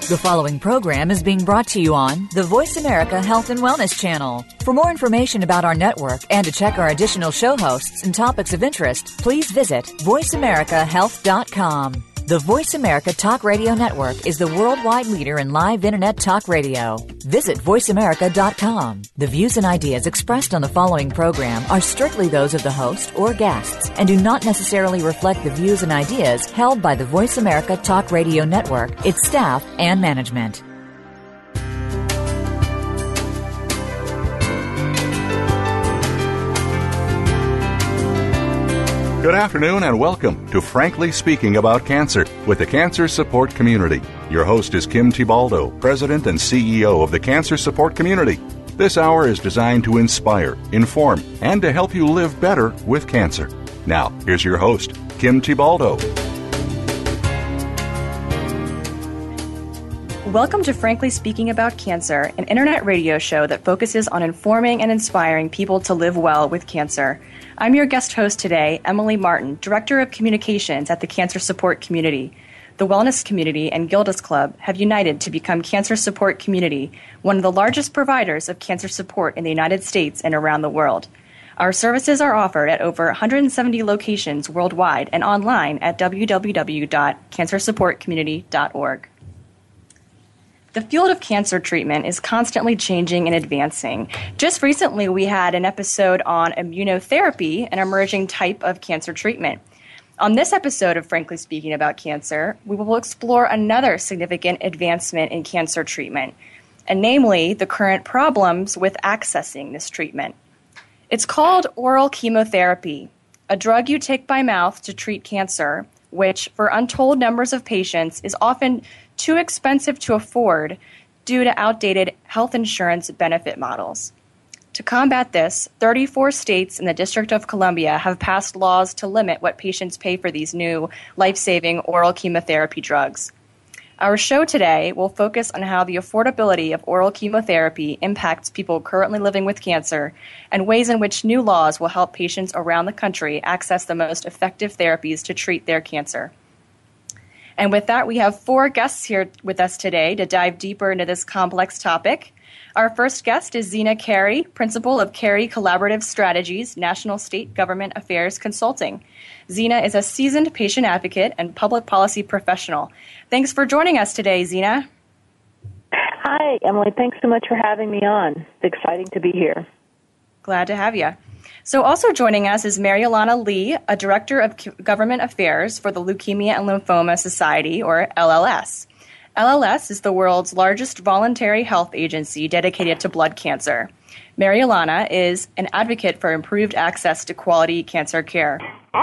The following program is being brought to you on the Voice America Health and Wellness Channel. For more information about our network and to check our additional show hosts and topics of interest, please visit voiceamericahealth.com. The Voice America Talk Radio Network is the worldwide leader in live Internet talk radio. Visit voiceamerica.com. The views and ideas expressed on the following program are strictly those of the host or guests and do not necessarily reflect the views and ideas held by the Voice America Talk Radio Network, its staff, and management. Good afternoon and welcome to Frankly Speaking About Cancer with the Cancer Support Community. Your host is Kim Tibaldo, President and CEO of the Cancer Support Community. This hour is designed to inspire, inform, and to help you live better with cancer. Now, here's your host, Kim Tibaldo. Welcome to Frankly Speaking About Cancer, an internet radio show that focuses on informing and inspiring people to live well with cancer. I'm your guest host today, Emily Martin, Director of Communications at the Cancer Support Community. The Wellness Community and Gildas Club have united to become Cancer Support Community, one of the largest providers of cancer support in the United States and around the world. Our services are offered at over 170 locations worldwide and online at www.cancersupportcommunity.org. The field of cancer treatment is constantly changing and advancing. Just recently, we had an episode on immunotherapy, an emerging type of cancer treatment. On this episode of Frankly Speaking About Cancer, we will explore another significant advancement in cancer treatment, and namely the current problems with accessing this treatment. It's called oral chemotherapy, a drug you take by mouth to treat cancer, which, for untold numbers of patients, is often too expensive to afford due to outdated health insurance benefit models. To combat this, 34 states and the District of Columbia have passed laws to limit what patients pay for these new life-saving oral chemotherapy drugs. Our show today will focus on how the affordability of oral chemotherapy impacts people currently living with cancer and ways in which new laws will help patients around the country access the most effective therapies to treat their cancer. And with that, we have 4 guests here with us today to dive deeper into this complex topic. Our first guest is Zena Carey, Principal of Carey Collaborative Strategies, National State Government Affairs Consulting. Zena is a seasoned patient advocate and public policy professional. Thanks for joining us today, Zena. Hi, Emily. Thanks so much for having me on. It's exciting to be here. Glad to have you. So also joining us is Mary Alana Lee, a Director of Government Affairs for the Leukemia and Lymphoma Society, or LLS. LLS is the world's largest voluntary health agency dedicated to blood cancer. Mary Alana is an advocate for improved access to quality cancer care.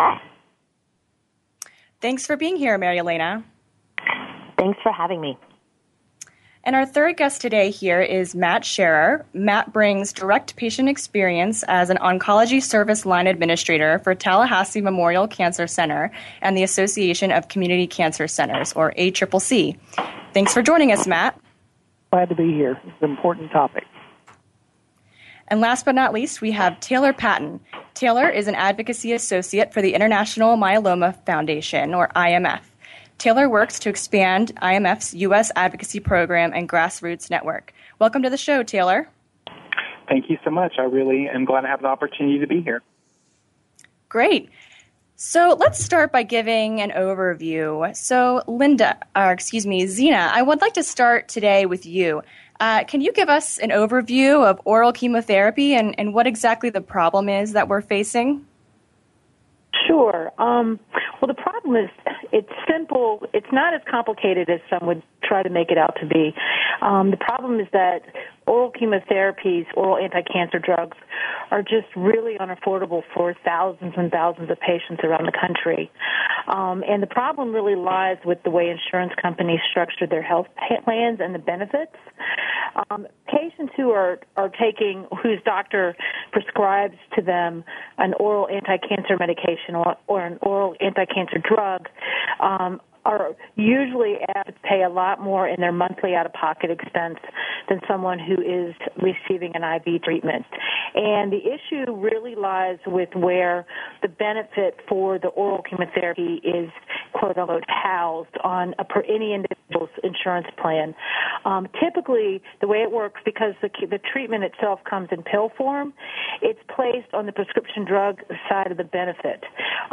Thanks for being here, Mary Elena. Thanks for having me. And our third guest today here is Matt Scherer. Matt brings direct patient experience as an oncology service line administrator for Tallahassee Memorial Cancer Center and the Association of Community Cancer Centers, or ACCC. Thanks for joining us, Matt. Glad to be here. It's an important topic. And last but not least, we have Taylor Patton. Taylor is an advocacy associate for the International Myeloma Foundation, or IMF. Taylor works to expand IMF's U.S. advocacy program and grassroots network. Welcome to the show, Taylor. Thank you so much. I really am glad to have the opportunity to be here. Great. So let's start by giving an overview. So Zena, I would like to start today with you. Can you give us an overview of oral chemotherapy and what exactly the problem is that we're facing? Sure. Well, the problem is it's simple. It's not as complicated as some would try to make it out to be. The problem is that oral chemotherapies, oral anti-cancer drugs, are just really unaffordable for thousands and thousands of patients around the country. And the problem really lies with the way insurance companies structure their health plans and the benefits. Patients whose doctor prescribes to them an oral anti-cancer medication or an oral anti-cancer drug are usually asked to pay a lot more in their monthly out-of-pocket expense than someone who is receiving an IV treatment. And the issue really lies with where the benefit for the oral chemotherapy is, quote-unquote, housed on any individual's insurance plan. Typically, the way it works, because the treatment itself comes in pill form, it's placed on the prescription drug side of the benefit,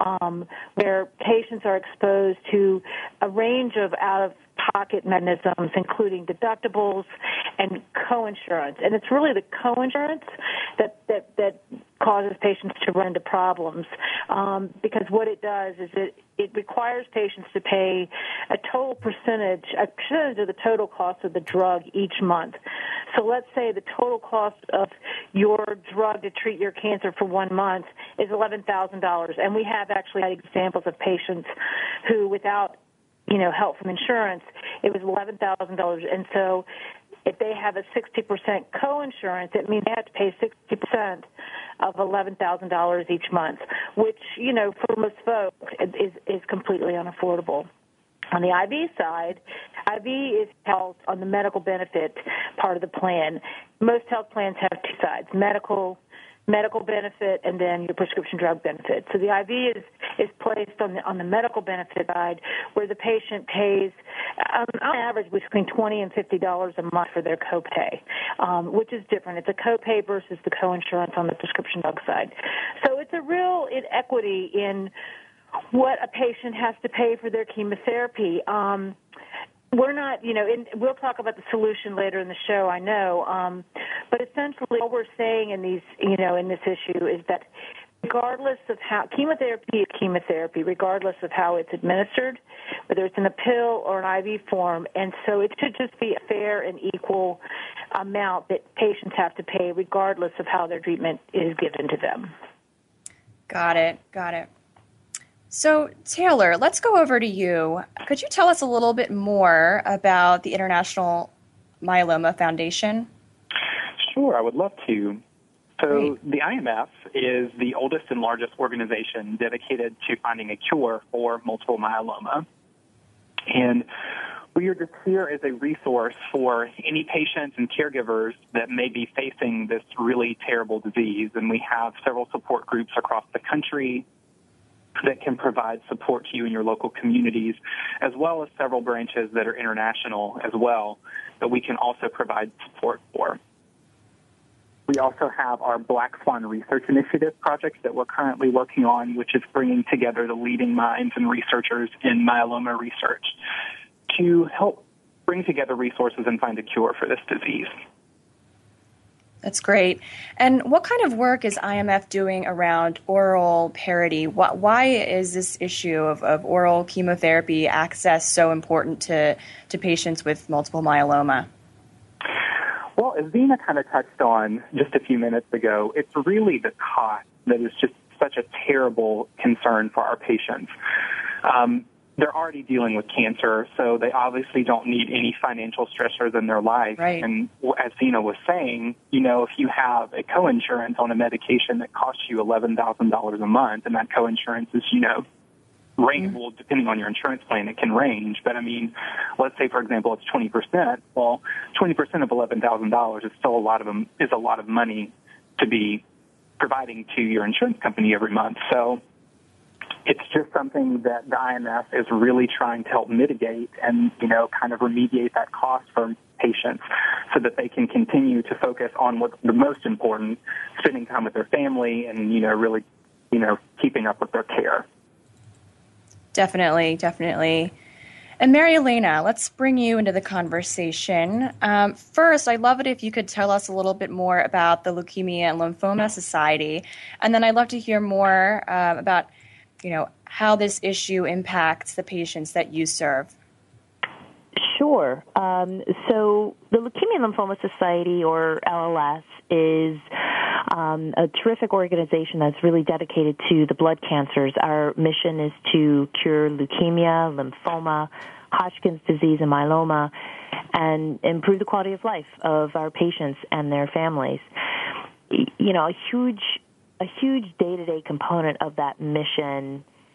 where patients are exposed to a range of out-of-pocket mechanisms, including deductibles and coinsurance. And it's really the coinsurance that causes patients to run into problems, because what it does is it requires patients to pay a percentage of the total cost of the drug each month. So let's say the total cost of your drug to treat your cancer for 1 month is $11,000, and we have actually had examples of patients who, without help from insurance, it was $11,000, and so if they have a 60% coinsurance, it means they have to pay 60% of $11,000 each month, which, for most folks is completely unaffordable. On the IV side, IV is held on the medical benefit part of the plan. Most health plans have two sides, medical benefit and then your prescription drug benefit. So the IV is placed on the medical benefit side, where the patient pays on average between $20 and $50 a month for their copay, which is different. It's a copay versus the coinsurance on the prescription drug side. So it's a real inequity in what a patient has to pay for their chemotherapy. We're not, we'll talk about the solution later in the show, I know, but essentially all we're saying in this issue is that regardless of how, chemotherapy is chemotherapy, regardless of how it's administered, whether it's in a pill or an IV form, and so it should just be a fair and equal amount that patients have to pay regardless of how their treatment is given to them. Got it. So, Taylor, let's go over to you. Could you tell us a little bit more about the International Myeloma Foundation? Sure, I would love to. So the IMF is the oldest and largest organization dedicated to finding a cure for multiple myeloma. And we are just here as a resource for any patients and caregivers that may be facing this really terrible disease. And we have several support groups across the country that can provide support to you in your local communities, as well as several branches that are international as well that we can also provide support for. We also have our Black Swan Research Initiative project that we're currently working on, which is bringing together the leading minds and researchers in myeloma research to help bring together resources and find a cure for this disease. That's great. And what kind of work is IMF doing around oral parity? Why is this issue of oral chemotherapy access so important to patients with multiple myeloma? Well, as Zena kind of touched on just a few minutes ago, it's really the cost that is just such a terrible concern for our patients. They're already dealing with cancer, so they obviously don't need any financial stressors in their life. Right. And as Zena was saying, if you have a coinsurance on a medication that costs you $11,000 a month, and that coinsurance is, rangeable depending on your insurance plan, it can range. But, let's say, for example, it's 20%. Well, 20% of $11,000 is still a lot of money to be providing to your insurance company every month. So it's just something that the IMF is really trying to help mitigate and, kind of remediate that cost for patients so that they can continue to focus on what's the most important, spending time with their family and, really, keeping up with their care. Definitely. And Mary Elena, let's bring you into the conversation. First, I'd love it if you could tell us a little bit more about the Leukemia and Lymphoma Society, and then I'd love to hear more about how this issue impacts the patients that you serve. Sure. So the Leukemia and Lymphoma Society, or LLS, is a terrific organization that's really dedicated to the blood cancers. Our mission is to cure leukemia, lymphoma, Hodgkin's disease, and myeloma, and improve the quality of life of our patients and their families. A huge day-to-day component of that mission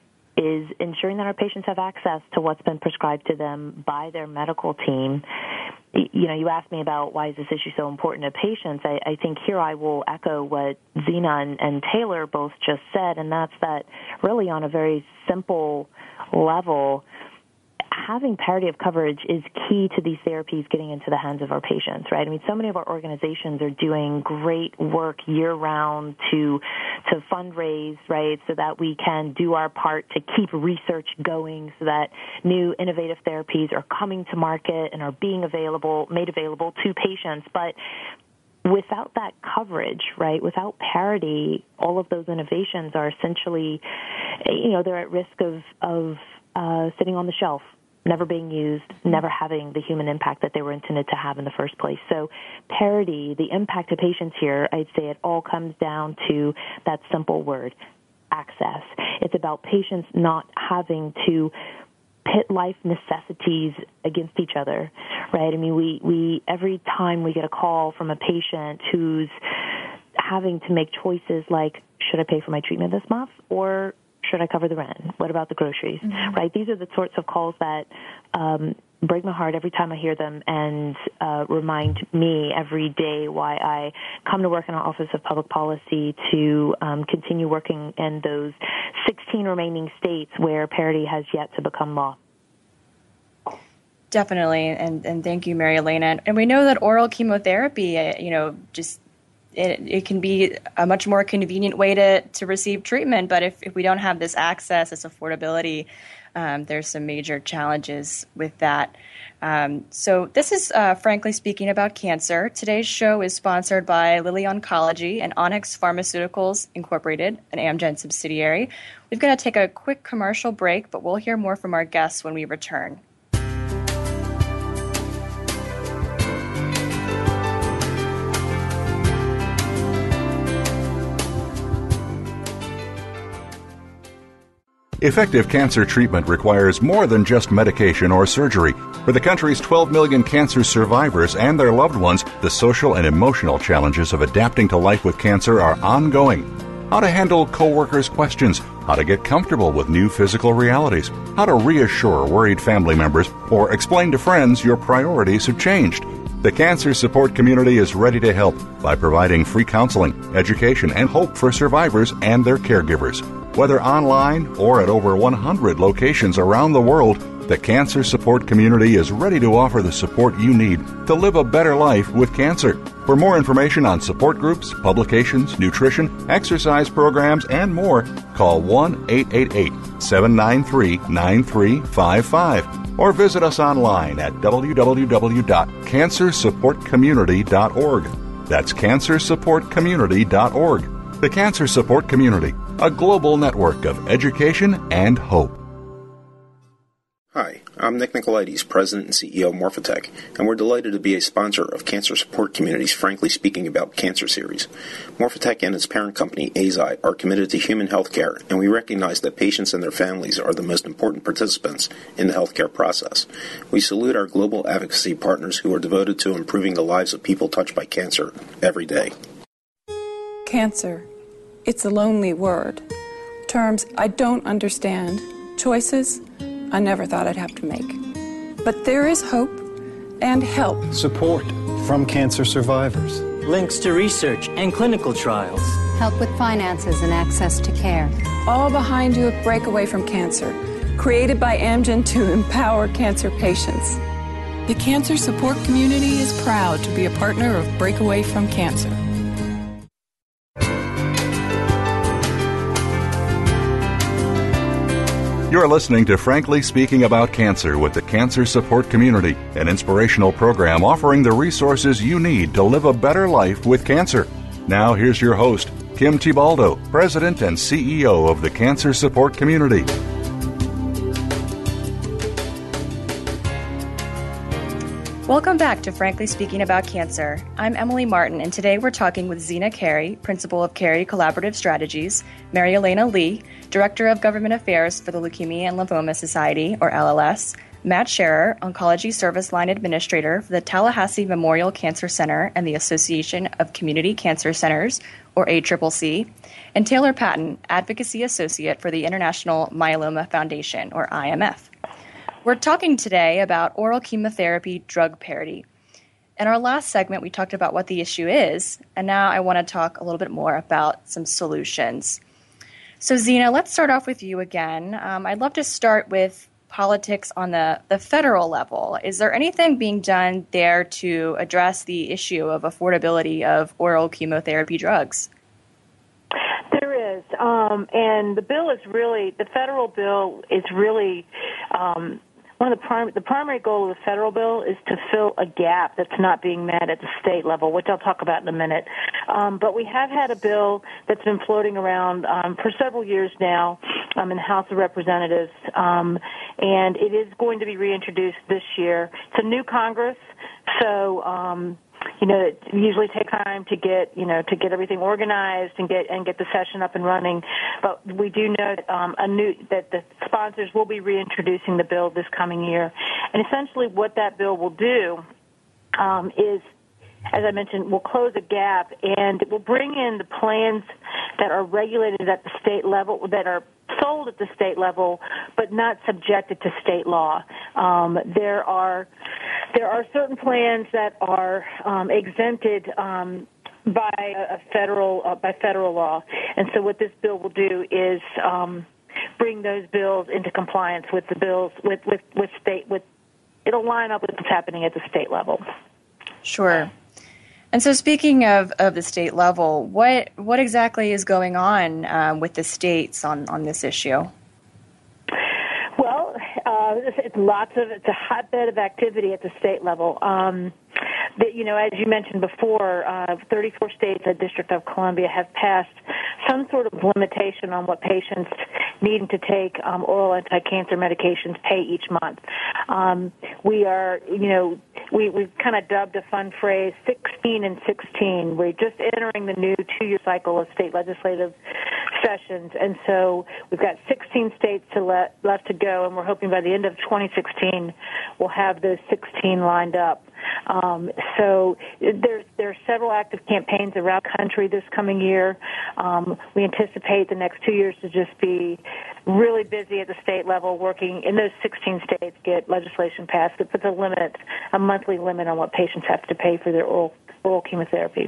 is ensuring that our patients have access to what's been prescribed to them by their medical team. You know, you asked me about why is this issue so important to patients. I think here I will echo what Zena and Taylor both just said, and that's that really on a very simple level, having parity of coverage is key to these therapies getting into the hands of our patients, right? I mean, so many of our organizations are doing great work year-round to fundraise, right, so that we can do our part to keep research going so that new innovative therapies are coming to market and are being made available to patients. But without that coverage, right, without parity, all of those innovations are essentially, you know, they're at risk of sitting on the shelf, never being used, never having the human impact that they were intended to have in the first place. So parity, the impact to patients here, I'd say it all comes down to that simple word, access. It's about patients not having to pit life necessities against each other, right? I mean, we every time we get a call from a patient who's having to make choices like, should I pay for my treatment this month, or should I cover the rent? What about the groceries? Mm-hmm. Right? These are the sorts of calls that break my heart every time I hear them and remind me every day why I come to work in our Office of Public Policy to continue working in those 16 remaining states where parity has yet to become law. Definitely, and thank you, Mary Elena. And we know that oral chemotherapy, it can be a much more convenient way to receive treatment, but if we don't have this access, this affordability, there's some major challenges with that. So this is Frankly Speaking About Cancer. Today's show is sponsored by Lilly Oncology and Onyx Pharmaceuticals Incorporated, an Amgen subsidiary. We're going to take a quick commercial break, but we'll hear more from our guests when we return. Effective cancer treatment requires more than just medication or surgery. For the country's 12 million cancer survivors and their loved ones, the social and emotional challenges of adapting to life with cancer are ongoing. How to handle coworkers' questions, how to get comfortable with new physical realities, how to reassure worried family members, or explain to friends your priorities have changed. The Cancer Support Community is ready to help by providing free counseling, education, and hope for survivors and their caregivers. Whether online or at over 100 locations around the world, the Cancer Support Community is ready to offer the support you need to live a better life with cancer. For more information on support groups, publications, nutrition, exercise programs, and more, call 1-888-793-9355 or visit us online at www.cancersupportcommunity.org. That's cancersupportcommunity.org. The Cancer Support Community, a global network of education and hope. Hi, I'm Nick Nicolaides, President and CEO of Morphotek, and we're delighted to be a sponsor of Cancer Support Community's Frankly Speaking About Cancer series. Morphotek and its parent company, Eisai, are committed to human health care, and we recognize that patients and their families are the most important participants in the healthcare process. We salute our global advocacy partners who are devoted to improving the lives of people touched by cancer every day. Cancer. It's a lonely word. Terms I don't understand. Choices I never thought I'd have to make. But there is hope and help. Support from cancer survivors. Links to research and clinical trials. Help with finances and access to care. All behind you at Breakaway from Cancer, created by Amgen to empower cancer patients. The Cancer Support Community is proud to be a partner of Breakaway from Cancer. You're listening to Frankly Speaking About Cancer with the Cancer Support Community, an inspirational program offering the resources you need to live a better life with cancer. Now here's your host, Kim Thiboldeaux, President and CEO of the Cancer Support Community. Welcome back to Frankly Speaking About Cancer. I'm Emily Martin, and today we're talking with Zena Carey, Principal of Carey Collaborative Strategies, Mary Elena Lee, Director of Government Affairs for the Leukemia and Lymphoma Society, or LLS, Matt Scherer, Oncology Service Line Administrator for the Tallahassee Memorial Cancer Center and the Association of Community Cancer Centers, or ACCC, and Taylor Patton, Advocacy Associate for the International Myeloma Foundation, or IMF. We're talking today about oral chemotherapy drug parity. In our last segment, we talked about what the issue is, and now I want to talk a little bit more about some solutions. So, Zena, let's start off with you again. I'd love to start with politics on the federal level. Is there anything being done there to address the issue of affordability of oral chemotherapy drugs? There is, and the federal bill is really one of the primary goal of the federal bill is to fill a gap that's not being met at the state level, which I'll talk about in a minute. But we have had a bill that's been floating around for several years now in the House of Representatives, and it is going to be reintroduced this year. It's a new Congress, so it usually takes time to get everything organized and get the session up and running. But we do know that the sponsors will be reintroducing the bill this coming year. And essentially what that bill will do is, as I mentioned, will close a gap, and it will bring in the plans that are regulated at the state level, that are sold at the state level, but not subjected to state law. There are certain plans that are exempted by federal law, and so what this bill will do is bring those bills into compliance with the bills with state. It'll line up with what's happening at the state level. Sure. And so, speaking of the state level, what exactly is going on with the states on this issue? Well, it's a hotbed of activity at the state level. As you mentioned before, 34 states and the District of Columbia have passed some sort of limitation on what patients needing to take oral anti-cancer medications pay each month. We've kind of dubbed a fun phrase 16 and 16. We're just entering the new 2-year cycle of state legislative sessions, and so we've got 16 states left to go, and we're hoping by the end of 2016 we'll have those 16 lined up. So there are several active campaigns around the country this coming year. We anticipate the next 2 years to just be really busy at the state level, working in those 16 states, get legislation passed that puts a monthly limit on what patients have to pay for their oral chemotherapy.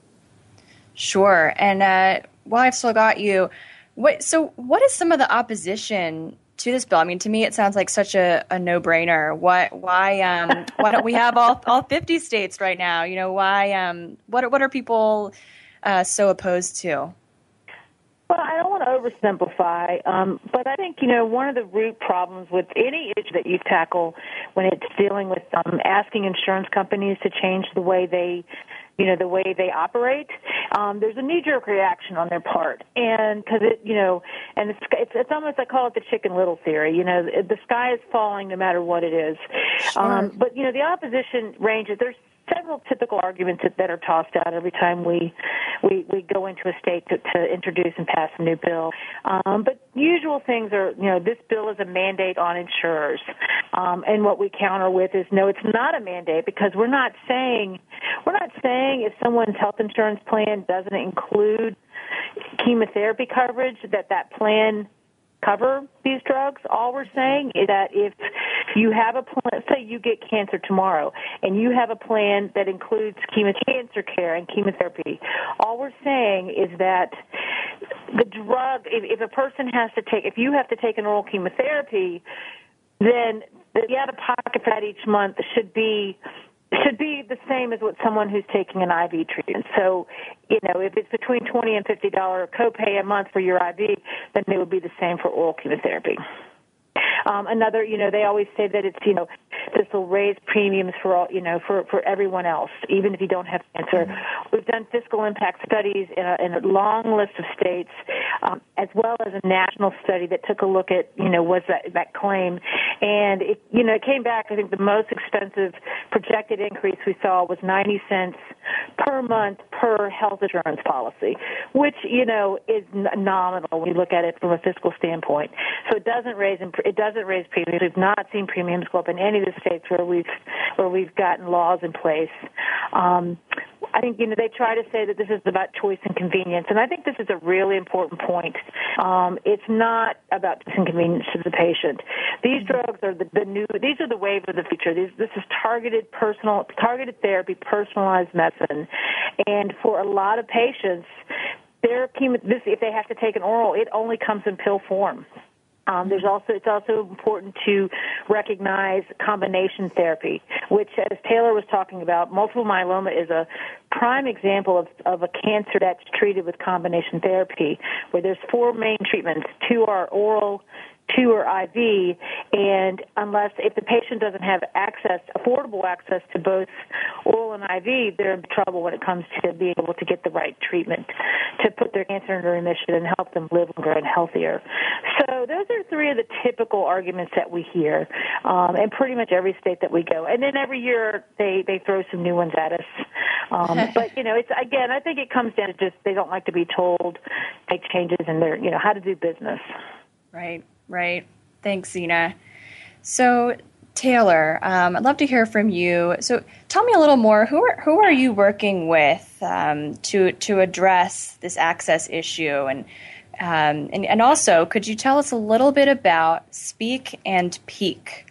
Sure. And while I've still got you, what is some of the opposition to this bill? I mean, to me, it sounds like such a no-brainer. Why don't we have all 50 states right now? What are people so opposed to? Well, I don't want to oversimplify, but I think, one of the root problems with any issue that you tackle when it's dealing with asking insurance companies to change the way they operate, there's a knee-jerk reaction on their part, and because it's almost, I call it the Chicken Little theory. The sky is falling no matter what it is. Sure. But the opposition ranges. There's several typical arguments that are tossed out every time we go into a state to introduce and pass a new bill. But usual things are, this bill is a mandate on insurers. And what we counter with is, no, it's not a mandate, because we're not saying if someone's health insurance plan doesn't include chemotherapy coverage that plan cover these drugs. All we're saying is that if you have a plan, say you get cancer tomorrow, and you have a plan that includes cancer care and chemotherapy, all we're saying is that the drug, if a person if you have to take an oral chemotherapy, then the out-of-pocket for that each month should be the same as what someone who's taking an IV treatment. So, if it's between $20 and $50 copay a month for your IV, then it would be the same for oral chemotherapy. Another, they always say that it's, this will raise premiums for all, for everyone else, even if you don't have cancer. We've done fiscal impact studies in a long list of states, as well as a national study that took a look at, was that claim. And it came back, I think the most expensive projected increase we saw was 90 cents per month per health insurance policy, which, is nominal when you look at it from a fiscal standpoint. So it doesn't raise premiums. We've not seen premiums go up in any of the states where we've gotten laws in place. I think, they try to say that this is about choice and convenience, and I think this is a really important point. It's not about choice and convenience to the patient. These drugs are these are the wave of the future. This is targeted therapy, personalized medicine, and for a lot of patients, if they have to take an oral, it only comes in pill form. It's also important to recognize combination therapy, which, as Taylor was talking about, multiple myeloma is a prime example of a cancer that's treated with combination therapy, where there's 4 main treatments. 2 are oral, 2 are IV, and if the patient doesn't have affordable access to both oral and IV, they're in trouble when it comes to being able to get the right treatment to put their cancer into remission and help them live longer and healthier. So those are 3 of the typical arguments that we hear in pretty much every state that we go. And then every year they throw some new ones at us. But, I think it comes down to just they don't like to be told, make changes in their, how to do business. Right. Thanks, Zena. So, Taylor, I'd love to hear from you. So, tell me a little more. Who are you working with to address this access issue, and also, could you tell us a little bit about Speak and Peak?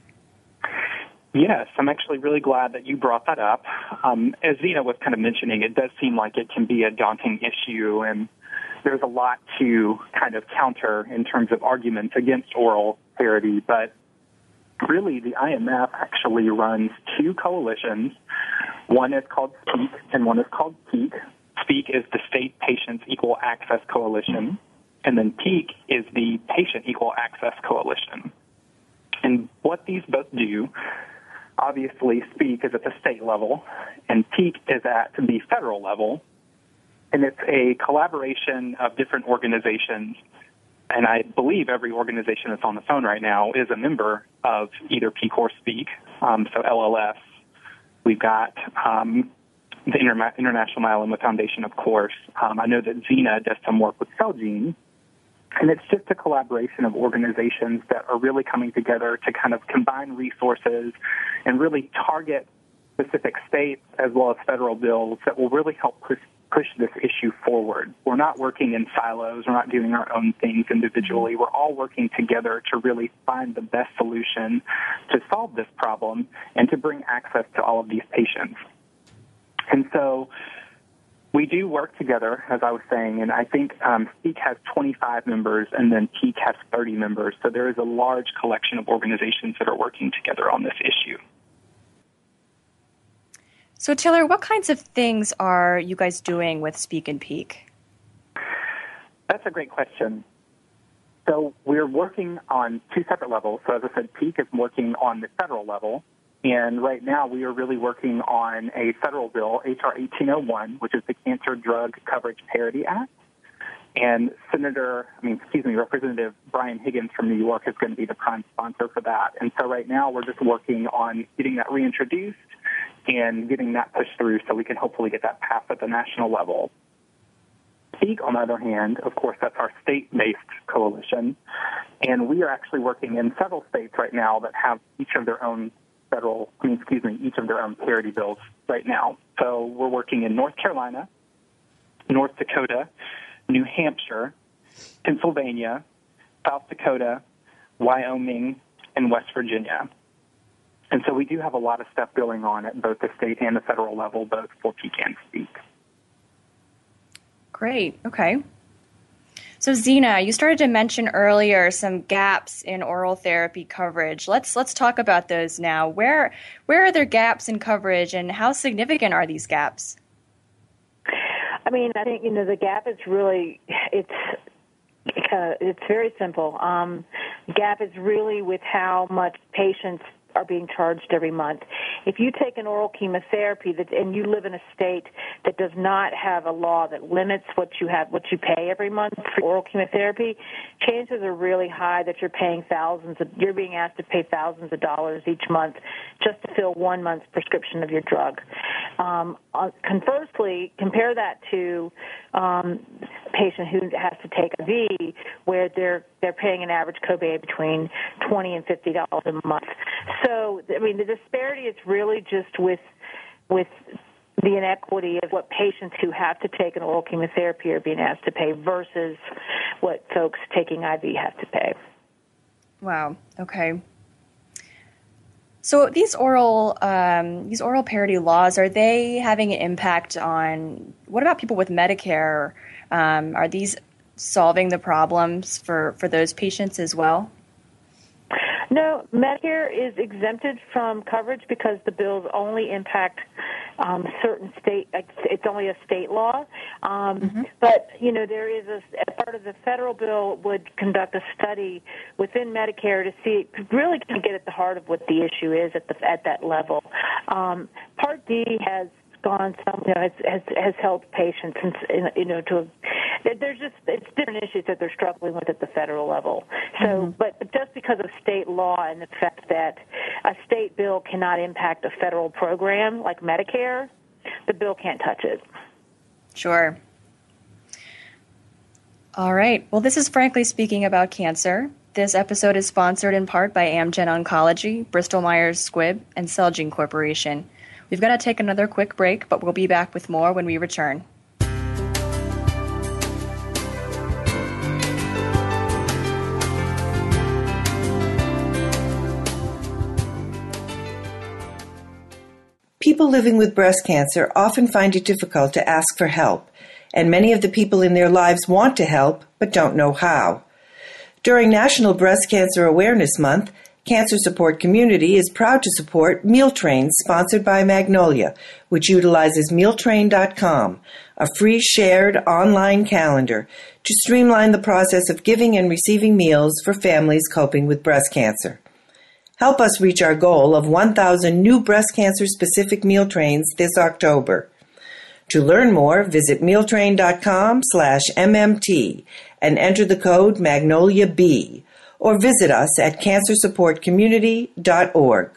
Yes, I'm actually really glad that you brought that up. As Zena was kind of mentioning, it does seem like it can be a daunting issue, and there's a lot to kind of counter in terms of arguments against oral therapy, but really the IMF actually runs 2 coalitions. One is called Speak and one is called Peak. Speak is the State Patients Equal Access Coalition, and then Peak is the Patient Equal Access Coalition. And what these both do, obviously Speak is at the state level and Peak is at the federal level. And it's a collaboration of different organizations, and I believe every organization that's on the phone right now is a member of either Peak or Speak, so LLS. We've got the International Myeloma Foundation, of course. I know that Zena does some work with Celgene, and it's just a collaboration of organizations that are really coming together to kind of combine resources and really target specific states as well as federal bills that will really help push this issue forward. We're not working in silos. We're not doing our own things individually. We're all working together to really find the best solution to solve this problem and to bring access to all of these patients. And so we do work together, as I was saying, and I think Speak has 25 members and then Peak has 30 members. So there is a large collection of organizations that are working together on this issue. So, Taylor, what kinds of things are you guys doing with Speak and Peak? That's a great question. So we're working on 2 separate levels. So as I said, Peak is working on the federal level. And right now we are really working on a federal bill, H.R. 1801, which is the Cancer Drug Coverage Parity Act. And Representative Brian Higgins from New York is going to be the prime sponsor for that. And so right now we're just working on getting that reintroduced and getting that pushed through so we can hopefully get that passed at the national level. Speak, on the other hand, of course, that's our state-based coalition, and we are actually working in several states right now that have each of their own parity bills right now. So we're working in North Carolina, North Dakota, New Hampshire, Pennsylvania, South Dakota, Wyoming, and West Virginia. And so we do have a lot of stuff going on at both the state and the federal level, both for Peak and Speak. Great. Okay. So, Zena, you started to mention earlier some gaps in oral therapy coverage. Let's talk about those now. Where are there gaps in coverage, and how significant are these gaps? I think the gap is really it's very simple. The gap is really with how much patients are being charged every month. If you take an oral chemotherapy and you live in a state that does not have a law that limits what you pay every month for oral chemotherapy, chances are really high that you're being asked to pay thousands of dollars each month just to fill 1 month's prescription of your drug. Conversely, compare that to a patient who has to take IV, where they're paying an average copay between $20 and $50 a month. So, the disparity is really just with the inequity of what patients who have to take an oral chemotherapy are being asked to pay versus what folks taking IV have to pay. Wow. Okay. So these oral parity laws, are they having an impact on, what about people with Medicare? Are these solving the problems for those patients as well? No, Medicare is exempted from coverage because the bills only impact certain state. It's only a state law. But there is a part of the federal bill would conduct a study within Medicare to see, really to get at the heart of what the issue is at that level. Part D has gone some, has helped patients, it's different issues that they're struggling with at the federal level. So, but just because of state law and the fact that a state bill cannot impact a federal program like Medicare, the bill can't touch it. Sure. All right. Well, this is Frankly Speaking About Cancer. This episode is sponsored in part by Amgen Oncology, Bristol Myers Squibb, and Celgene Corporation. We've got to take another quick break, but we'll be back with more when we return. People living with breast cancer often find it difficult to ask for help, and many of the people in their lives want to help but don't know how. During National Breast Cancer Awareness Month, Cancer Support Community is proud to support Meal Train, sponsored by Magnolia, which utilizes mealtrain.com, a free shared online calendar to streamline the process of giving and receiving meals for families coping with breast cancer. Help us reach our goal of 1,000 new breast cancer-specific meal trains this October. To learn more, visit mealtrain.com/MMT and enter the code MagnoliaB, or visit us at cancersupportcommunity.org.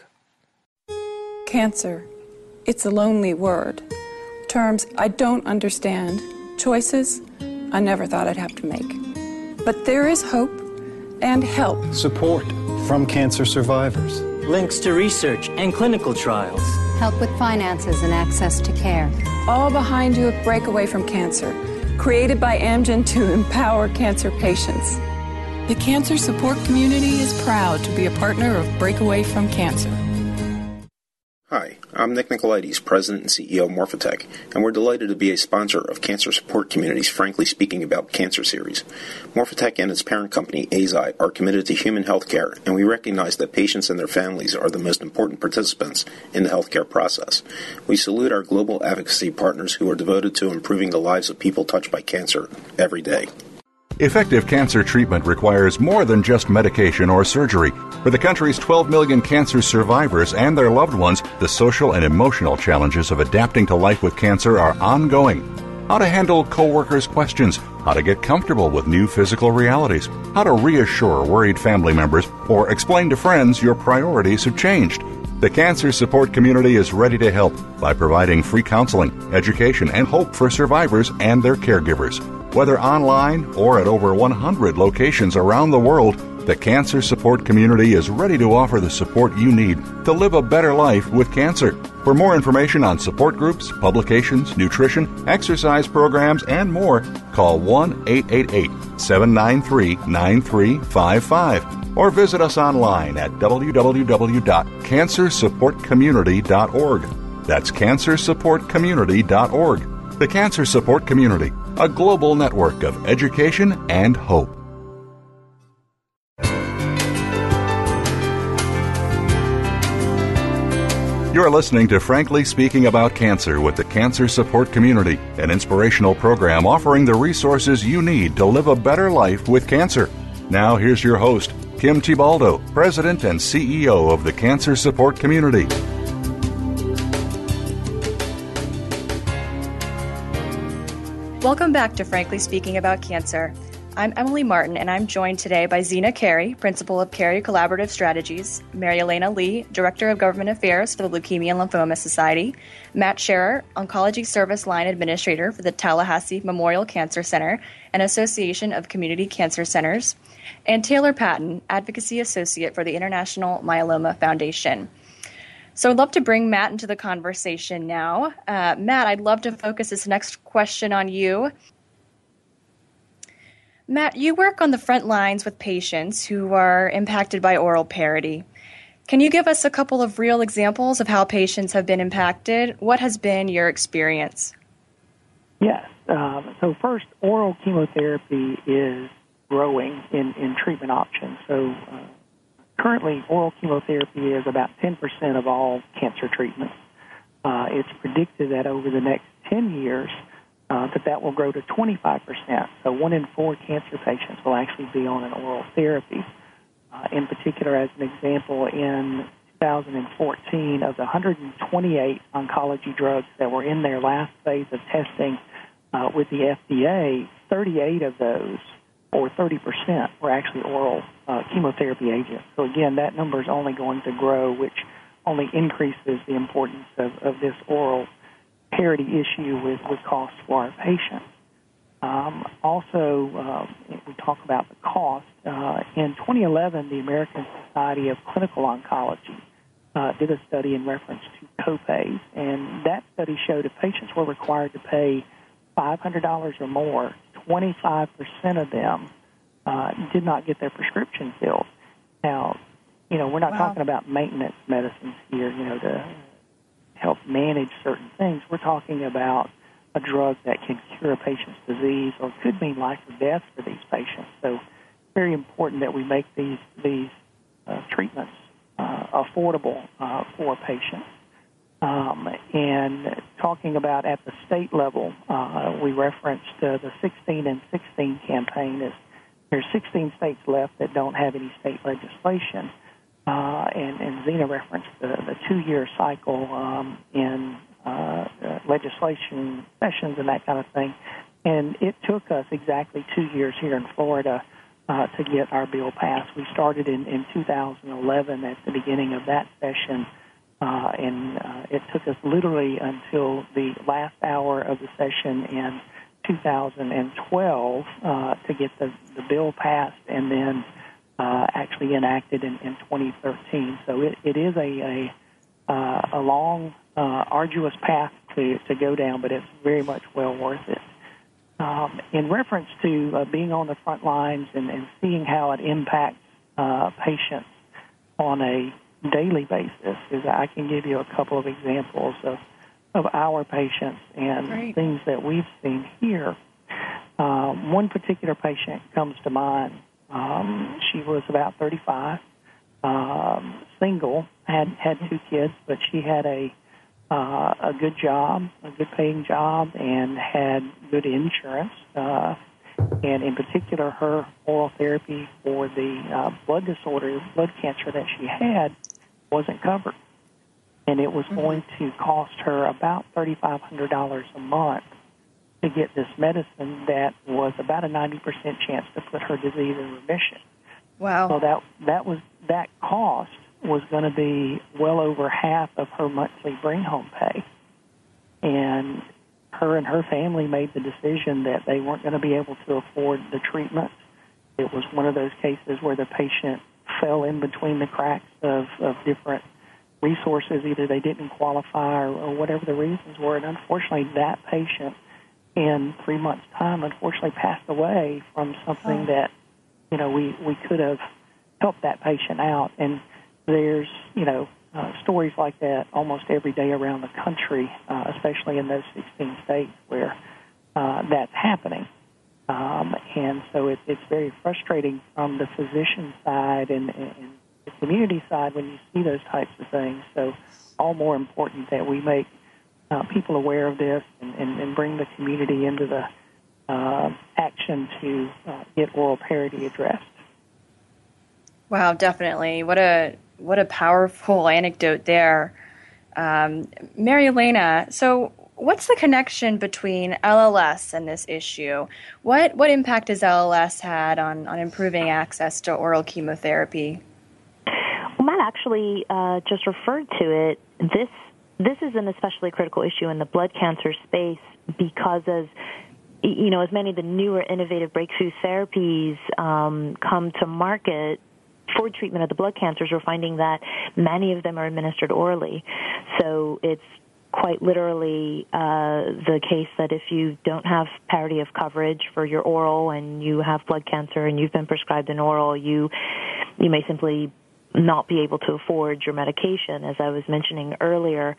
Cancer. It's a lonely word. Terms I don't understand. Choices I never thought I'd have to make. But there is hope and help. Support from cancer survivors. Links to research and clinical trials. Help with finances and access to care. All behind you at Breakaway from Cancer, created by Amgen to empower cancer patients. The Cancer Support Community is proud to be a partner of Breakaway from Cancer. Hi, I'm Nick Nicolaides, President and CEO of Morphotek, and we're delighted to be a sponsor of Cancer Support Community's Frankly Speaking About Cancer series. Morphotek and its parent company, Eisai, are committed to human health care, and we recognize that patients and their families are the most important participants in the healthcare process. We salute our global advocacy partners who are devoted to improving the lives of people touched by cancer every day. Effective cancer treatment requires more than just medication or surgery. For the country's 12 million cancer survivors and their loved ones, the social and emotional challenges of adapting to life with cancer are ongoing. How to handle coworkers' questions, how to get comfortable with new physical realities, how to reassure worried family members, or explain to friends your priorities have changed. The Cancer Support Community is ready to help by providing free counseling, education, and hope for survivors and their caregivers. Whether online or at over 100 locations around the world, the Cancer Support Community is ready to offer the support you need to live a better life with cancer. For more information on support groups, publications, nutrition, exercise programs, and more, call 1-888-793-9355 or visit us online at www.cancersupportcommunity.org. That's cancersupportcommunity.org. The Cancer Support Community, a global network of education and hope. You're listening to Frankly Speaking About Cancer with the Cancer Support Community, an inspirational program offering the resources you need to live a better life with cancer. Now here's your host, Kim Tibaldo, President and CEO of the Cancer Support Community. Welcome back to Frankly Speaking About Cancer. I'm Emily Martin, and I'm joined today by Zena Carey, Principal of Carey Collaborative Strategies, Mary Elena Lee, Director of Government Affairs for the Leukemia and Lymphoma Society, Matt Scherer, Oncology Service Line Administrator for the Tallahassee Memorial Cancer Center and Association of Community Cancer Centers, and Taylor Patton, Advocacy Associate for the International Myeloma Foundation. So I'd love to bring Matt into the conversation now. Matt, I'd love to focus this next question on you. Matt, you work on the front lines with patients who are impacted by oral parity. Can you give us a couple of real examples of how patients have been impacted? What has been your experience? Yes. So first, oral chemotherapy is growing in treatment options. So currently, oral chemotherapy is about 10% of all cancer treatments. It's predicted that over the next 10 years, that will grow to 25%. So 1 in 4 cancer patients will actually be on an oral therapy. In particular, as an example, in 2014, of the 128 oncology drugs that were in their last phase of testing with the FDA, 38 of those, or 30%, were actually oral chemotherapy agents. So again, that number is only going to grow, which only increases the importance of this oral parity issue with costs for our patients. Also, we talk about the cost. In 2011, the American Society of Clinical Oncology did a study in reference to copays, and that study showed if patients were required to pay $500 or more, 25% of them did not get their prescription filled. Now, we're not talking about maintenance medicines here, to help manage certain things. We're talking about a drug that can cure a patient's disease or could mean life or death for these patients. So it's very important that we make these treatments affordable for patients. And talking about at the state level, we referenced the 16 and 16 campaign. There's 16 states left that don't have any state legislation. And Zena referenced the 2-year cycle in legislation sessions and that kind of thing. And it took us exactly 2 years here in Florida to get our bill passed. We started in 2011 at the beginning of that session, and it took us literally until the last hour of the session in 2012 to get the bill passed and then actually enacted in 2013. So it is a long, arduous path to go down, but it's very much well worth it. In reference to being on the front lines and seeing how it impacts patients on a daily basis, I can give you a couple of examples of our patients and things that we've seen here. One particular patient comes to mind. She was about 35, single, had 2 kids, but she had a good job, a good paying job, and had good insurance. And in particular, her oral therapy for the blood cancer that she had wasn't covered. And it was going to cost her about $3,500 a month to get this medicine that was about a 90% chance to put her disease in remission. Wow. So that cost was going to be well over half of her monthly bring-home pay. And her family made the decision that they weren't going to be able to afford the treatment. It was one of those cases where the patient fell in between the cracks of different resources. Either they didn't qualify or whatever the reasons were. And unfortunately, that patient, in 3 months' time, unfortunately passed away from something that, we could have helped that patient out. And there's, stories like that almost every day around the country, especially in those 16 states where that's happening. And so it's very frustrating from the physician side and the community side when you see those types of things. So all more important that we make people aware of this and bring the community into the action to get oral parity addressed. Wow, definitely. What a powerful anecdote there. Mary Elena, so what's the connection between LLS and this issue? What impact has LLS had on improving access to oral chemotherapy? Well, Matt actually just referred to it. This is an especially critical issue in the blood cancer space because as many of the newer innovative breakthrough therapies come to market, for treatment of the blood cancers, we're finding that many of them are administered orally. So it's quite literally the case that if you don't have parity of coverage for your oral and you have blood cancer and you've been prescribed an oral, you may simply not be able to afford your medication. As I was mentioning earlier,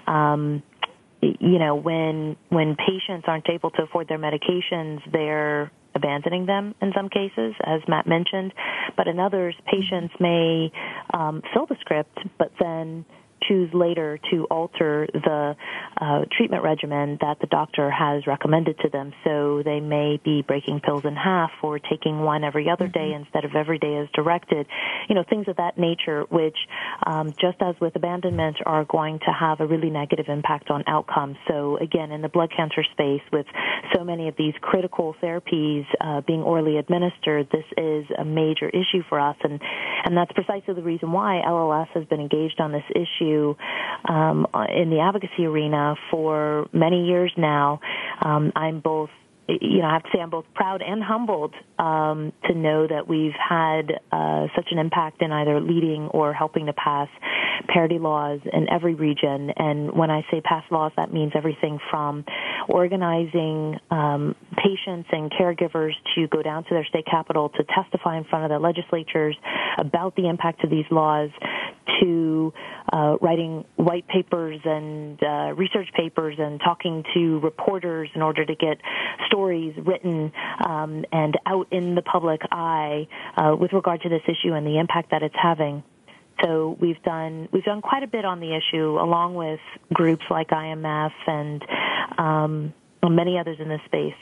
when patients aren't able to afford their medications, they're abandoning them in some cases, as Matt mentioned. But in others, patients may fill the script, but then choose later to alter the treatment regimen that the doctor has recommended to them. So they may be breaking pills in half or taking one every other day instead of every day as directed. Things of that nature, which just as with abandonment, are going to have a really negative impact on outcomes. So again, in the blood cancer space, with so many of these critical therapies being orally administered, this is a major issue for us. And that's precisely the reason why LLS has been engaged on this issue in the advocacy arena for many years now. I'm both, I have to say I'm both proud and humbled to know that we've had such an impact in either leading or helping to pass parity laws in every region. And when I say pass laws, that means everything from organizing patients and caregivers to go down to their state capital to testify in front of their legislatures about the impact of these laws, to writing white papers and research papers and talking to reporters in order to get stories written and out in the public eye with regard to this issue and the impact that it's having. So we've done quite a bit on the issue, along with groups like IMF and many others in this space.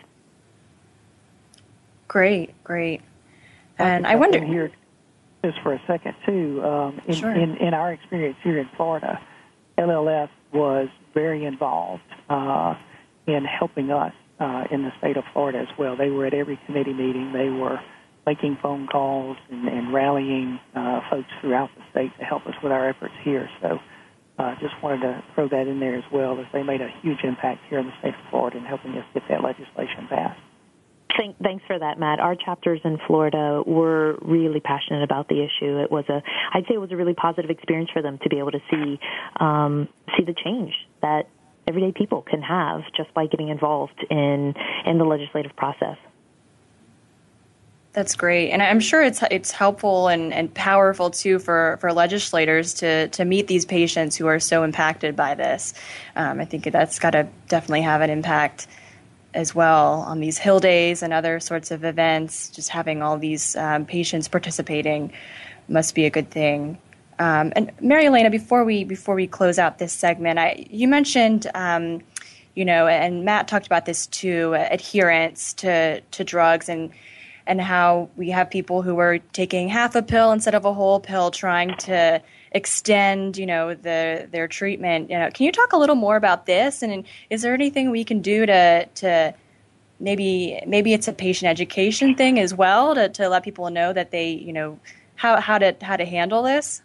Great. And I wonder here just for a second too. Sure. In our experience here in Florida, LLS was very involved in helping us in the state of Florida as well. They were at every committee meeting. They were making phone calls and rallying folks throughout the state to help us with our efforts here. So just wanted to throw that in there as well, as they made a huge impact here in the state of Florida in helping us get that legislation passed. Thanks for that, Matt. Our chapters in Florida were really passionate about the issue. I'd say it was a really positive experience for them to be able to see the change that everyday people can have just by getting involved in the legislative process. That's great. And I'm sure it's helpful and powerful, too, for legislators to meet these patients who are so impacted by this. I think that's got to definitely have an impact as well on these Hill Days and other sorts of events. Just having all these patients participating must be a good thing. And Mary Elena, before we close out this segment, you mentioned, and Matt talked about this too, adherence to drugs and how we have people who are taking half a pill instead of a whole pill, trying to extend, their treatment. Can you talk a little more about this? And is there anything we can do to maybe it's a patient education thing as well to let people know that they, how to handle this?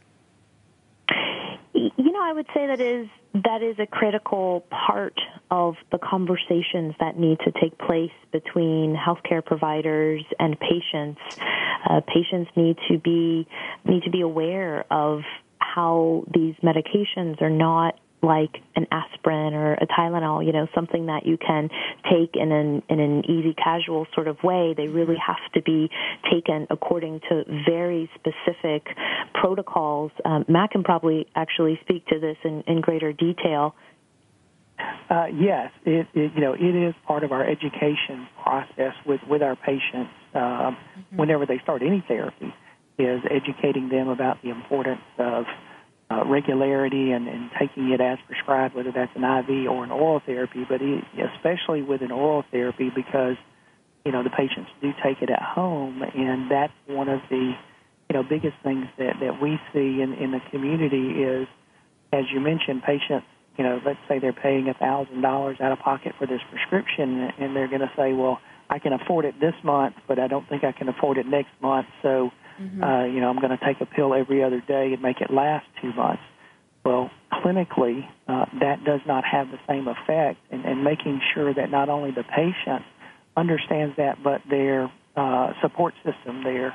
I would say that is a critical part of the conversations that need to take place between healthcare providers and patients. Patients need to be aware of how these medications are not like an aspirin or a Tylenol, something that you can take in an easy, casual sort of way. They really have to be taken according to very specific protocols. Matt can probably actually speak to this in greater detail. Yes, it is part of our education process with our patients whenever they start any therapy, is educating them about the importance of regularity and taking it as prescribed, whether that's an IV or an oral therapy, but especially with an oral therapy, because the patients do take it at home, and that's one of the biggest things that we see in the community is, as you mentioned, patients, let's say they're paying $1,000 out of pocket for this prescription, and they're going to say, well, I can afford it this month, but I don't think I can afford it next month, so I'm going to take a pill every other day and make it last 2 months. Well, clinically, that does not have the same effect, and making sure that not only the patient understands that, but their support system, their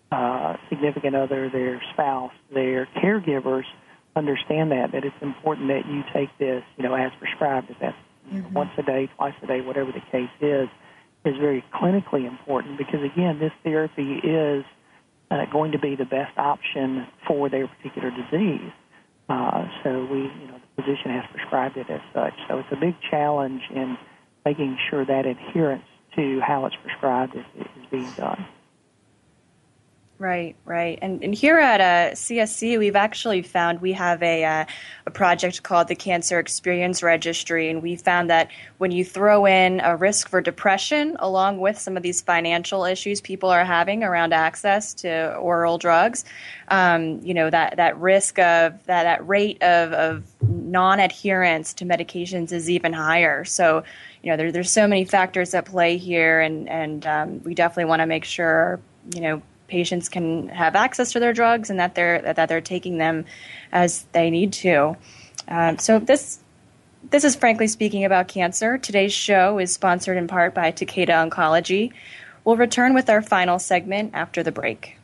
significant other, their spouse, their caregivers understand that it's important that you take this, as prescribed, if that's once a day, twice a day, whatever the case is very clinically important because, again, this therapy is going to be the best option for their particular disease. So the physician has prescribed it as such. So it's a big challenge in making sure that adherence to how it's prescribed is being done. Right. And here at CSC, we've actually found we have a project called the Cancer Experience Registry, and we found that when you throw in a risk for depression along with some of these financial issues people are having around access to oral drugs, that risk of that rate of non-adherence to medications is even higher. So, there's so many factors at play here, and we definitely want to make sure, patients can have access to their drugs and that they're taking them as they need to. So this is Frankly Speaking About Cancer. Today's show is sponsored in part by Takeda Oncology. We'll return with our final segment after the break.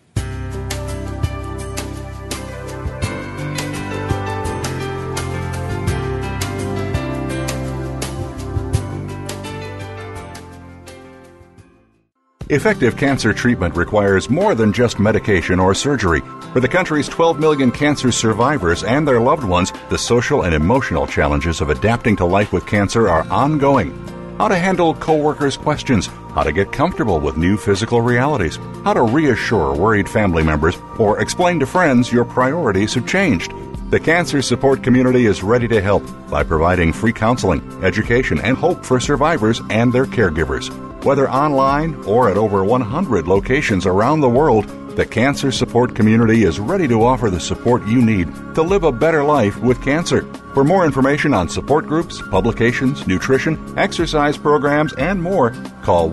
Effective cancer treatment requires more than just medication or surgery. For the country's 12 million cancer survivors and their loved ones, the social and emotional challenges of adapting to life with cancer are ongoing. How to handle coworkers' questions, how to get comfortable with new physical realities, how to reassure worried family members, or explain to friends your priorities have changed. The Cancer Support Community is ready to help by providing free counseling, education, and hope for survivors and their caregivers. Whether online or at over 100 locations around the world, the Cancer Support Community is ready to offer the support you need to live a better life with cancer. For more information on support groups, publications, nutrition, exercise programs, and more, call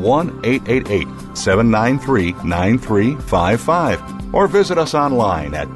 1-888-793-9355 or visit us online at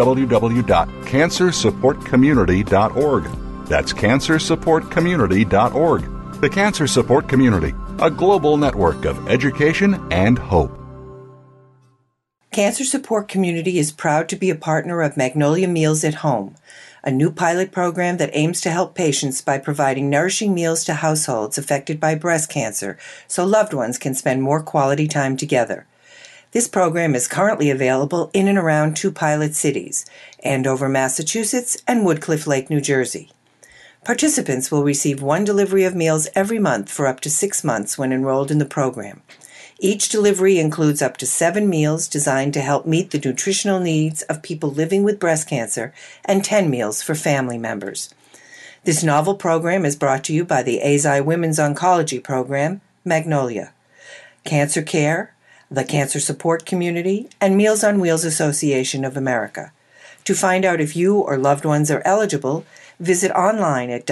www.cancersupportcommunity.org. That's cancersupportcommunity.org. The Cancer Support Community, a global network of education and hope. Cancer Support Community is proud to be a partner of Magnolia Meals at Home, a new pilot program that aims to help patients by providing nourishing meals to households affected by breast cancer so loved ones can spend more quality time together. This program is currently available in and around 2 pilot cities, Andover, Massachusetts, and Woodcliff Lake, New Jersey. Participants will receive 1 delivery of meals every month for up to 6 months when enrolled in the program. Each delivery includes up to 7 meals designed to help meet the nutritional needs of people living with breast cancer and 10 meals for family members. This novel program is brought to you by the Eisai Women's Oncology Program, Magnolia, Cancer Care, the Cancer Support Community, and Meals on Wheels Association of America. To find out if you or loved ones are eligible, visit online at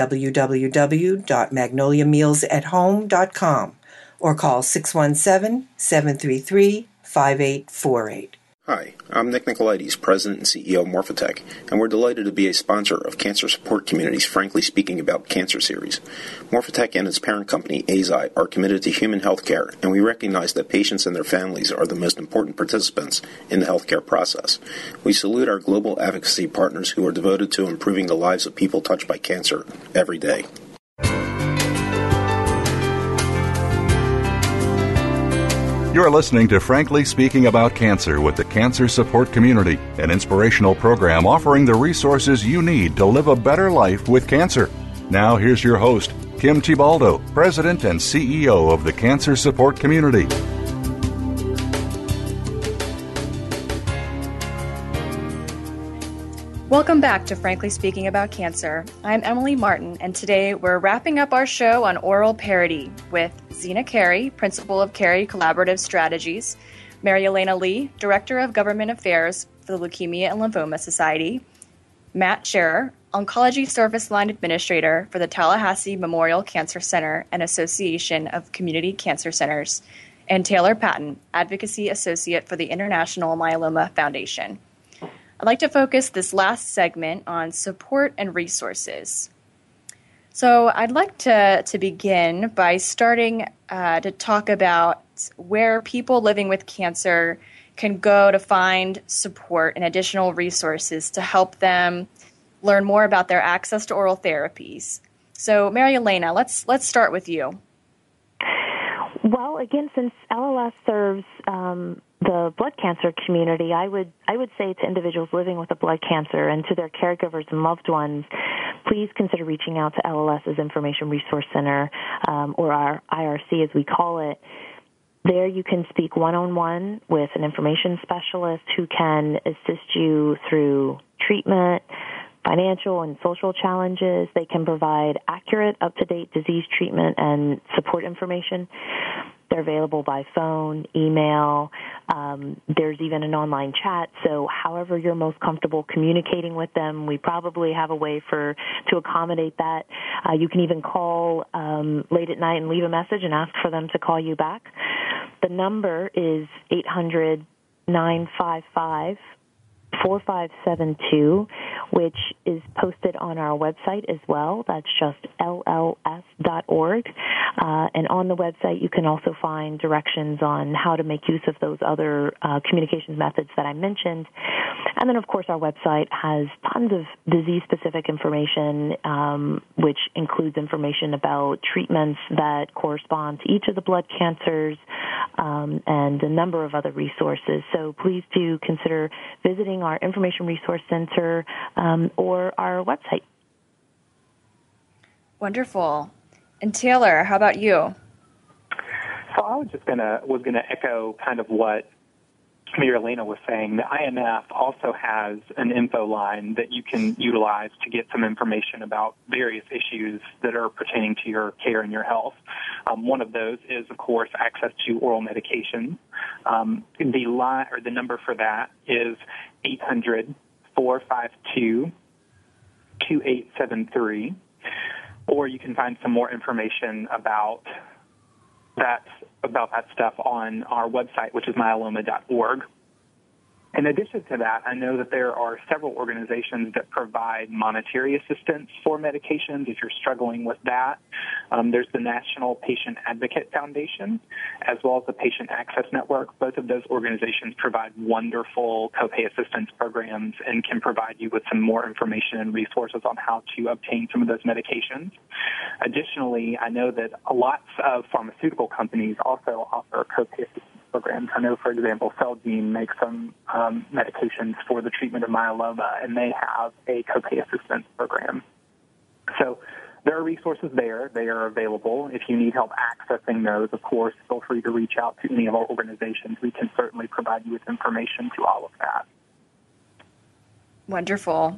www.magnoliamealsathome.com or call 617-733-5848. Hi, I'm Nick Nicolaides, President and CEO of Morphotek, and we're delighted to be a sponsor of Cancer Support Community's Frankly Speaking About Cancer series. Morphotek and its parent company, Eisai, are committed to human health care, and we recognize that patients and their families are the most important participants in the healthcare process. We salute our global advocacy partners who are devoted to improving the lives of people touched by cancer every day. You're listening to Frankly Speaking About Cancer with the Cancer Support Community, an inspirational program offering the resources you need to live a better life with cancer. Now here's your host, Kim Thiboldeaux, President and CEO of the Cancer Support Community. Welcome back to Frankly Speaking About Cancer. I'm Emily Martin, and today we're wrapping up our show on oral parity with Zena Carey, Principal of Carey Collaborative Strategies, Mary Elena Lee, Director of Government Affairs for the Leukemia and Lymphoma Society, Matt Scherer, Oncology Service Line Administrator for the Tallahassee Memorial Cancer Center and Association of Community Cancer Centers, and Taylor Patton, Advocacy Associate for the International Myeloma Foundation. I'd like to focus this last segment on support and resources. So I'd like to begin by starting to talk about where people living with cancer can go to find support and additional resources to help them learn more about their access to oral therapies? So, Mary Elena, let's start with you. Well, again, since LLS serves the blood cancer community, I would say to individuals living with a blood cancer and to their caregivers and loved ones, please consider reaching out to LLS's Information Resource Center, or our IRC as we call it. There you can speak one-on-one with an information specialist who can assist you through treatment, financial and social challenges. They can provide accurate, up-to-date disease treatment and support information. They're available by phone, email. There's even an online chat. So however you're most comfortable communicating with them, we probably have a way to accommodate that. You can even call late at night and leave a message and ask for them to call you back. The number is 800-955-4572, which is posted on our website as well. That's just lls.org. And on the website, you can also find directions on how to make use of those other communications methods that I mentioned. And then, of course, our website has tons of disease-specific information, which includes information about treatments that correspond to each of the blood cancers, and a number of other resources. So please do consider visiting our Information Resource Center or our website. Wonderful. And Taylor, how about you? So I was gonna echo kind of what Mary Elena was saying. The IMF also has an info line that you can utilize to get some information about various issues that are pertaining to your care and your health. One of those is, of course, access to oral medication. The line or the number for that is 800-452-2873, or you can find some more information about that stuff on our website, which is myeloma.org. In addition to that, I know that there are several organizations that provide monetary assistance for medications if you're struggling with that. There's the National Patient Advocate Foundation, as well as the Patient Access Network. Both of those organizations provide wonderful copay assistance programs and can provide you with some more information and resources on how to obtain some of those medications. Additionally, I know that lots of pharmaceutical companies also offer copay assistance programs. I know, for example, Celgene makes some medications for the treatment of myeloma, and they have a copay assistance program. So there are resources there. They are available. If you need help accessing those, of course, feel free to reach out to any of our organizations. We can certainly provide you with information to all of that. Wonderful.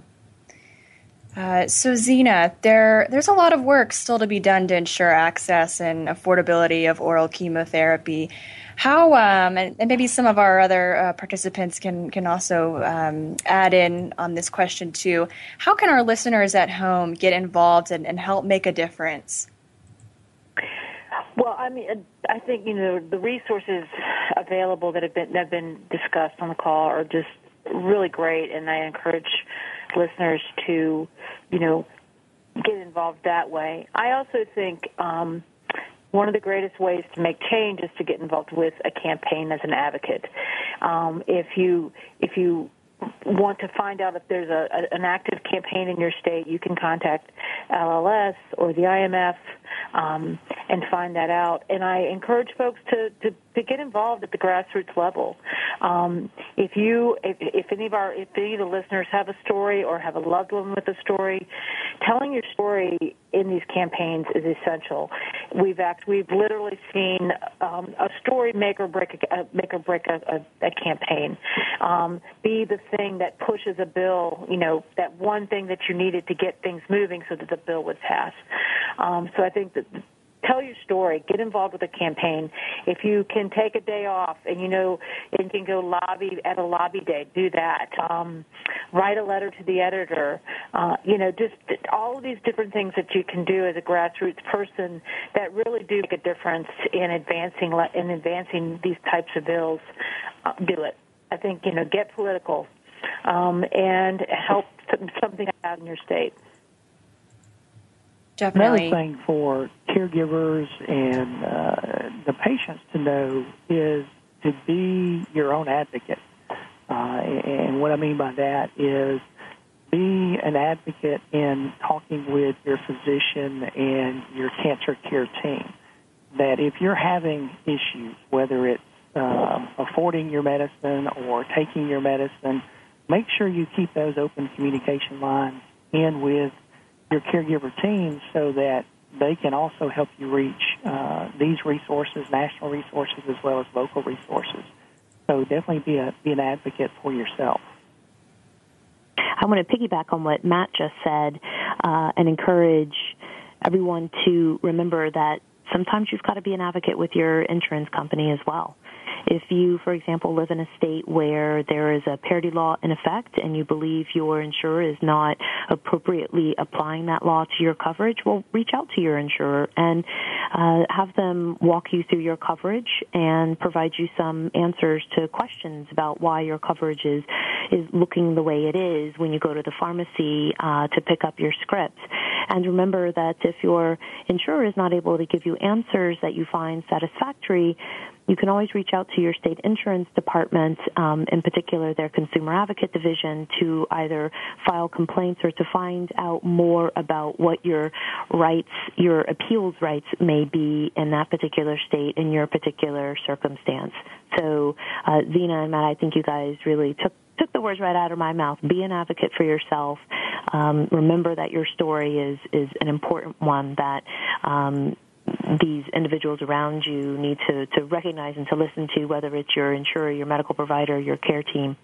So, Zena, there's a lot of work still to be done to ensure access and affordability of oral chemotherapy. How, and maybe some of our other participants can also add in on this question too, how can our listeners at home get involved and help make a difference? Well, I mean, I think, the resources available that have been discussed on the call are just really great, and I encourage listeners to, get involved that way. I also think one of the greatest ways to make change is to get involved with a campaign as an advocate. If you want to find out if there's an active campaign in your state, you can contact LLS or the IMF and find that out. And I encourage folks to get involved at the grassroots level. If any of the listeners have a story or have a loved one with a story, telling your story in these campaigns is essential. We've literally seen a story make or break a campaign. Be the thing that pushes a bill, that one thing that you needed to get things moving so that the bill would pass. So I think that tell your story, get involved with a campaign. If you can take a day off and and can go lobby at a lobby day, do that. Write a letter to the editor. Just all of these different things that you can do as a grassroots person that really do make a difference in advancing these types of bills. Do it. I think get political and help something out in your state. Definitely. Another thing for caregivers and the patients to know is to be your own advocate. And what I mean by that is be an advocate in talking with your physician and your cancer care team. That if you're having issues, whether it's affording your medicine or taking your medicine, make sure you keep those open communication lines in with your caregiver team so that they can also help you reach these resources, national resources, as well as local resources. So definitely be an advocate for yourself. I want to piggyback on what Matt just said and encourage everyone to remember that sometimes you've got to be an advocate with your insurance company as well. If you, for example, live in a state where there is a parity law in effect and you believe your insurer is not appropriately applying that law to your coverage, well, reach out to your insurer and have them walk you through your coverage and provide you some answers to questions about why your coverage is looking the way it is when you go to the pharmacy to pick up your scripts. And remember that if your insurer is not able to give you answers that you find satisfactory, you can always reach out to your state insurance department, in particular their Consumer Advocate Division, to either file complaints or to find out more about what your rights, your appeals rights may be in that particular state in your particular circumstance. So, Zena and Matt, I think you guys really took the words right out of my mouth. Be an advocate for yourself. Remember that your story is an important one that these individuals around you need to recognize and to listen to, whether it's your insurer, your medical provider, your care team.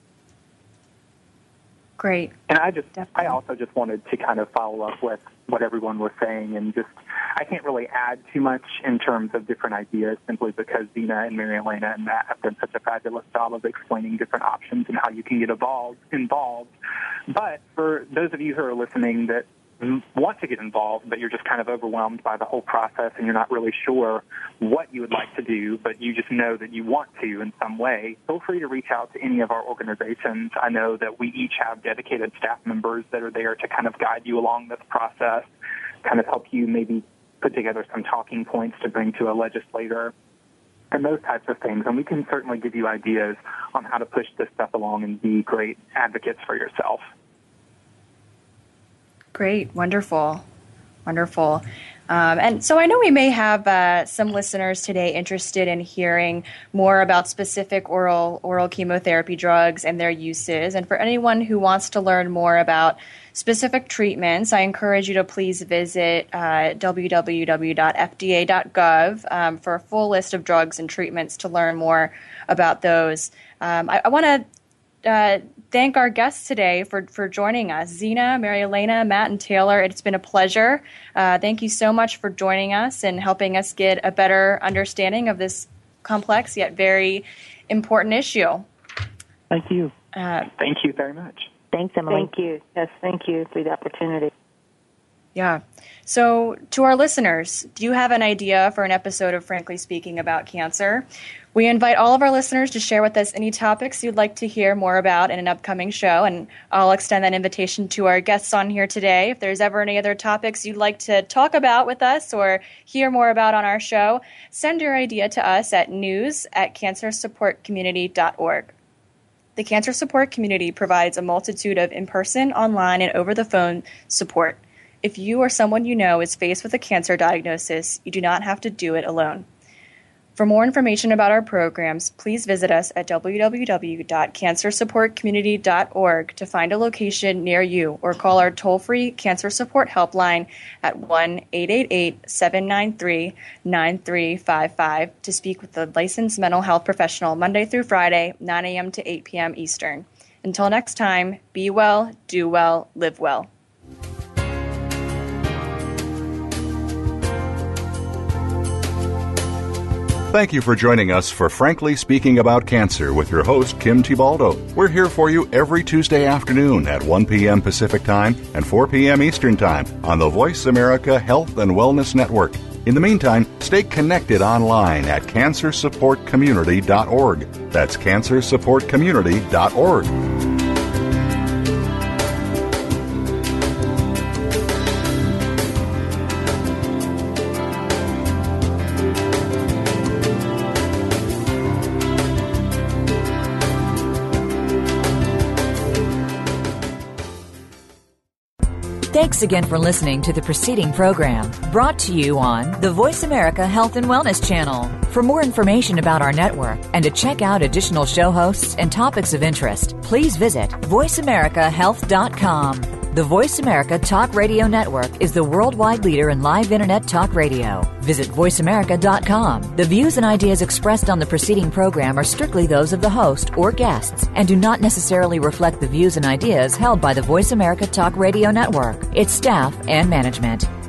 Great. And I also just wanted to kind of follow up with what everyone was saying, and I can't really add too much in terms of different ideas simply because Zena and Mary Elena and Matt have done such a fabulous job of explaining different options and how you can get involved. But for those of you who are listening that want to get involved, but you're just kind of overwhelmed by the whole process and you're not really sure what you would like to do, but you just know that you want to in some way, feel free to reach out to any of our organizations. I know that we each have dedicated staff members that are there to kind of guide you along this process, kind of help you maybe put together some talking points to bring to a legislator and those types of things. And we can certainly give you ideas on how to push this stuff along and be great advocates for yourself. Great. Wonderful. Wonderful. And so I know we may have some listeners today interested in hearing more about specific oral chemotherapy drugs and their uses. And for anyone who wants to learn more about specific treatments, I encourage you to please visit www.fda.gov for a full list of drugs and treatments to learn more about those. I want to thank our guests today for joining us. Zena, Mary Elena, Matt, and Taylor, it's been a pleasure. Thank you so much for joining us and helping us get a better understanding of this complex yet very important issue. Thank you. Thank you very much. Thanks, Emily. Thank you. Yes, thank you for the opportunity. Yeah. So to our listeners, do you have an idea for an episode of Frankly Speaking about cancer? We invite all of our listeners to share with us any topics you'd like to hear more about in an upcoming show, and I'll extend that invitation to our guests on here today. If there's ever any other topics you'd like to talk about with us or hear more about on our show, send your idea to us at news@cancersupportcommunity.org. The Cancer Support Community provides a multitude of in-person, online, and over-the-phone support. If you or someone you know is faced with a cancer diagnosis, you do not have to do it alone. For more information about our programs, please visit us at www.cancersupportcommunity.org to find a location near you or call our toll-free cancer support helpline at 1-888-793-9355 to speak with a licensed mental health professional Monday through Friday, 9 a.m. to 8 p.m. Eastern. Until next time, be well, do well, live well. Thank you for joining us for Frankly Speaking About Cancer with your host, Kim Tibaldo. We're here for you every Tuesday afternoon at 1 p.m. Pacific Time and 4 p.m. Eastern Time on the Voice America Health and Wellness Network. In the meantime, stay connected online at cancersupportcommunity.org. That's cancersupportcommunity.org. Thanks again for listening to the preceding program, brought to you on the Voice America Health and Wellness Channel. For more information about our network and to check out additional show hosts and topics of interest, please visit voiceamericahealth.com. The Voice America Talk Radio Network is the worldwide leader in live Internet talk radio. Visit voiceamerica.com. The views and ideas expressed on the preceding program are strictly those of the host or guests and do not necessarily reflect the views and ideas held by the Voice America Talk Radio Network, its staff, and management.